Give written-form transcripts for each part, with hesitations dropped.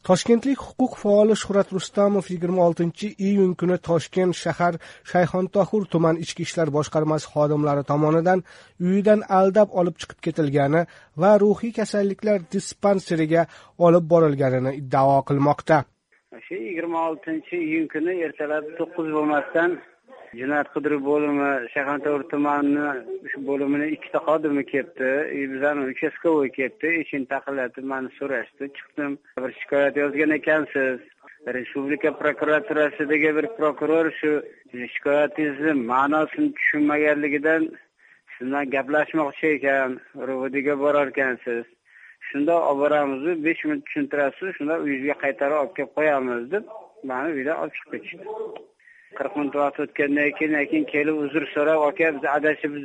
Toshkentlik huquq faoli Shuhrat Rustamov 26-iyun kuni Toshkent shahar Shayxontohur tuman ichki ishlar boshqarmasi xodimlari tomonidan uyidan aldab olib chiqib ketilgani va ruhiy kasalliklar dispanseriga olib borilganini iddao qilmoqda. Shu 26-iyun kuni ertalab 9 bo'lmasdan Jinoyat qidiruv bo'limi Shayxontohur tumani shu bo'limining ikkita xodimi kelibdi. Bizning uchastkovoy kelibdi. Eshikni taqillatib meni so'rashdi. Chiqdim. Bir shikoyat yozgan ekansiz. Respublika prokuraturasidagi bir prokuror shu shikoyatingizni ma'nosini tushunmaganligidan sizdan gaplashmoqchi ekan. Ro'vodiga borar ekansiz. Shunda olib boramiz, 5 minut tushuntirasiz, shunda uyingizga qaytarib olib kelib qo'yamiz deb meni uydan olib chiqib ketishdi. 40 minut vaqt o'tgandan keyin kelib uzr so'rab, aka biz adashibmiz.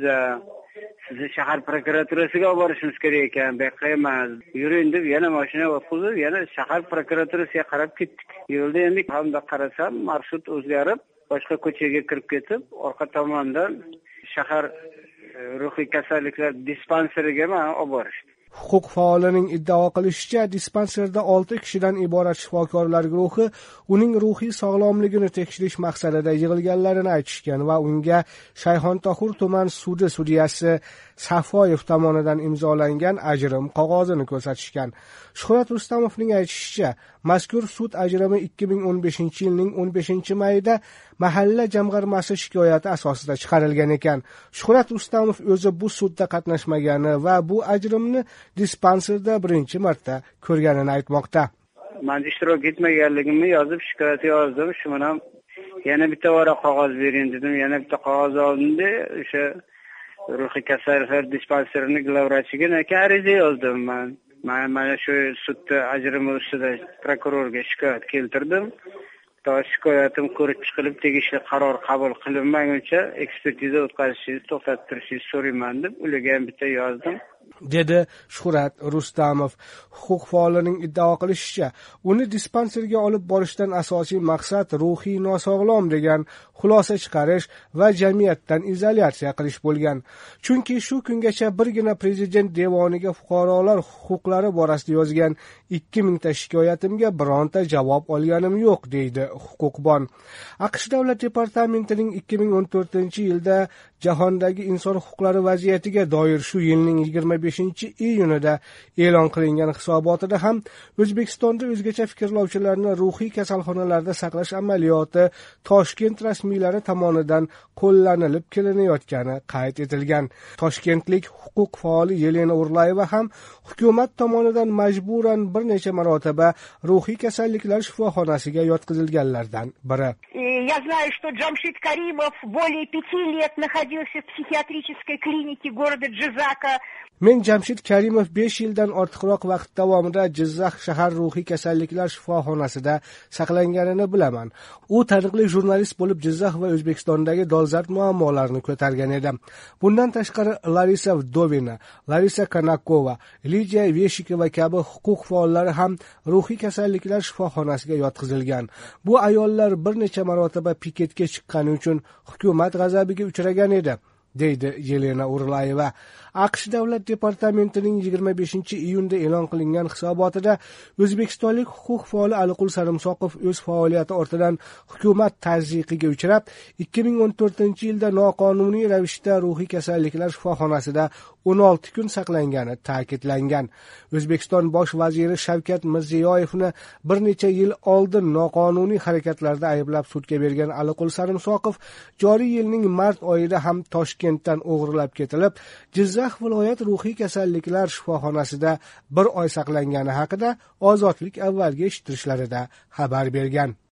Sizni shahar prokuraturasiga olib borishimiz kerak ekan, bu yoqqa emas. Yuring deb yana mashina o'tqizib, yana shahar prokuraturasiga qarab ketdik. Yo'lda endi hamda qarasam, marshrut o'zgarib, boshqa ko'chaga kirib ketib, orqa tomondan shahar ruhiy kasalliklar dispanseriga meni olib borishdi. Huquq faolining iddao qilishicha, dispanserda 6 kishidan iborat shifokorlar guruhi uning ruhiy sog'lomligini tekshirish maqsadida yig'ilganlarini aytishgan va unga Shayxontohur tuman sudi sudyasi Safoyev tomonidan imzolangan ajrim qog'ozini ko'rsatishgan. Shuhrat Rustamovning aytishicha, mazkur sud ajrimi 2015-yilning 15-mayida mahalla jamg'armasi shikoyati asosida chiqarilgan ekan. Shuhrat Rustamov o'zi bu sudda qatnashmagani va bu ajrimni dispanserda birinchi marta ko'rganini aytmoqda. Men ishtirok etmaganligimni yozib shikoyat yozdim. Shu bilan yana bitta varaq qog'oz bering dedim. Yana bitta qog'oz oldim-da, o'sha ruhiy kasalliklar dispanserining glavrachiga ariza yozdim men. Mana shu sudda ajrimi ustida prokurorga shikoyat keltirdim. To shikoyatim ko'rib chiqilib, tegishli qaror qabul qilinmaguncha ekspertiza o'tkazishingizni to'xtatib turishingizni so'rayman deb ularga ham bitta yozdim, dedi Shuhrat Rustamov. Huquq faolining iddao qilishicha, uni dispanserga olib borishdan asosiy maqsad ruhiy nosog'lom degan xulosa chiqarish va jamiyatdan izolyatsiya qilish bo'lgan. Chunki shu kungacha birgina prezident devoniga fuqarolar huquqlari borasida yozgan 2000 ta shikoyatimga bironta javob olganim yo'q, deydi huquqbon. AQSh davlat departamentining 2014-yilda jahondagi inson huquqlari vaziyatiga doir shu yilning 25-iyunida e'lon qilingan hisobotida ham O'zbekistonda o'zgacha fikrlovchilarni ruhiy kasalxonalarda saqlash amaliyoti Toshkent rasmiylari tomonidan qo'llanilib kelinayotgani qayd etilgan. Toshkentlik huquq faoli Yelena Urlayeva ham hukumat tomonidan majburan bir necha marotaba ruhiy kasalliklar shifoxonasiga yotqizilganlardan biri. Я знаю, что Джамшид Каримов более 5 лет находился в психиатрической клинике города Джизака. Men Jamshid Karimov 5 yildan ortiqroq vaqt davomida Jizzax shahar ruhiy kasalliklar shifoxonasida saqlanganini bilaman. U taniqli jurnalist bo'lib Jizzax va O'zbekistondagi dolzarb muammolarni ko'targan edi. Bundan tashqari Larisa Vdovina, Larisa Kanakova, Lidiya Veshikova kabi huquq faollari ham ruhiy kasalliklar shifoxonasiga yotqizilgan. Bu ayollar bir necha marotaba piketga chiqqani uchun hukumat g'azabiga uchragan edi, deydi Yelena Urlayeva. AQSh davlat departamentining 25-iyunda e'lon qilingan hisobotida o'zbekistonlik huquq faoli Aliqul Sarimsoqov o'z faoliyati ortidan hukumat tazyiqiga uchrab, 2014-yilda noqonuniy ravishda ruhiy kasalliklar shifoxonasida 16 kun saqlangani ta'kidlangan. O'zbekiston bosh vaziri Shavkat Mirziyoyevni bir necha yil oldin noqonuniy harakatlarda ayblab sudga bergan Aliqul Sarimsoqov joriy yilning mart oyida ham Toshkentdan o'g'irlab ketilib, Jizzax viloyat ruhiy kasalliklar shifoxonasida 1 oy saqlangani haqida ozodlik avvalgi eshittirishlarida xabar bergan.